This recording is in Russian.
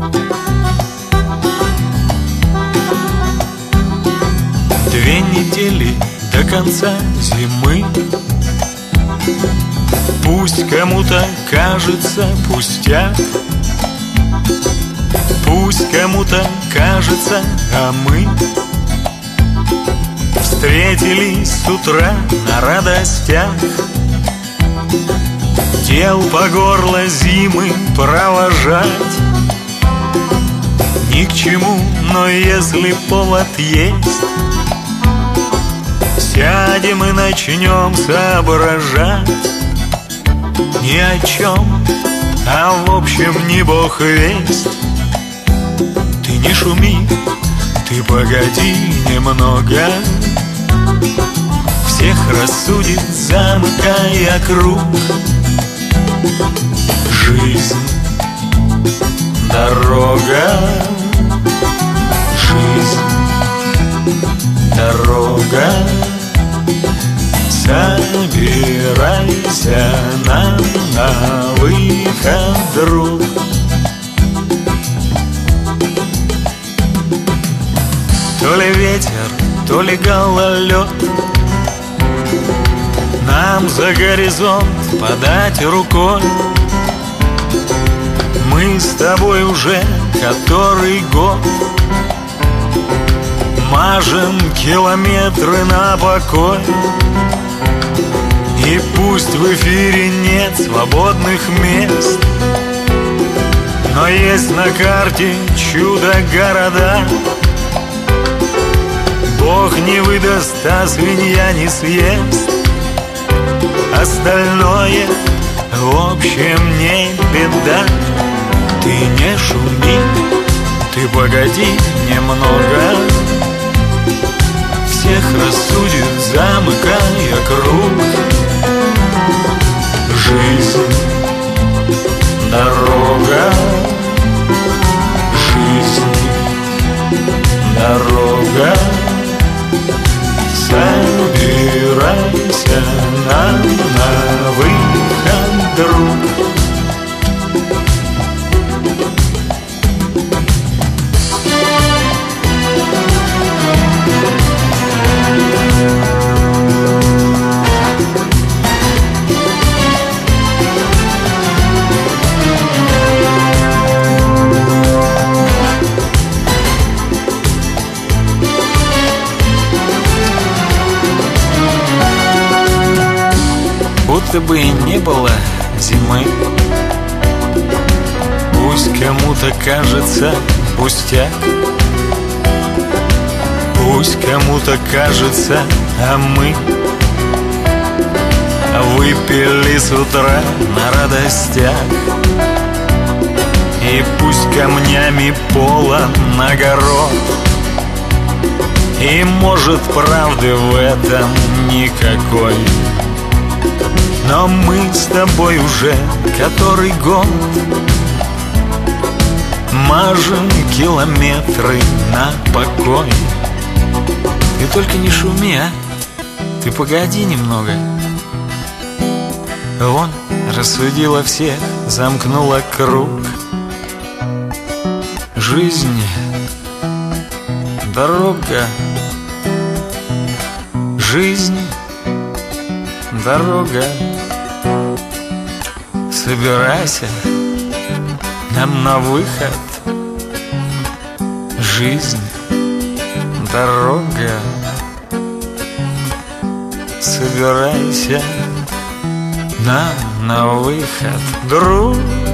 2 недели до конца зимы. Пусть кому-то кажется пустяк, пусть кому-то кажется, а мы встретились с утра на радостях. Дел по горло зимы провожать ни к чему, но если повод есть, сядем и начнем соображать ни о чем, а в общем не бог весть. Ты не шуми, ты погоди немного, всех рассудит, замыкая круг. Жизнь, дорога, жизнь, дорога. Собирайся нам на выход, друг. То ли ветер, то ли гололед, нам за горизонт подать рукой. Мы с тобой уже который год мажем километры на покой. И пусть в эфире нет свободных мест, но есть на карте чудо-города. Бог не выдаст, а свинья не съест. Остальное, в общем, не беда. Ты не шуми, ты погоди немного, всех рассудит, замыкая круг. Жизнь, дорога, жизнь, дорога. Собирайся нам на выход, друг. Будто бы и не было зимы. Пусть кому-то кажется пустяк, пусть кому-то кажется, а мы выпили с утра на радостях. И пусть камнями полон огород, и может правды в этом никакой, но мы с тобой уже который год мажем километры на покой. Ты только не шуми, а? Ты погоди немного. Вон, рассудила всех, замкнула круг. Жизнь, дорога, жизнь, дорога. Собирайся нам на выход. Жизнь, дорога. Собирайся нам на выход, друг.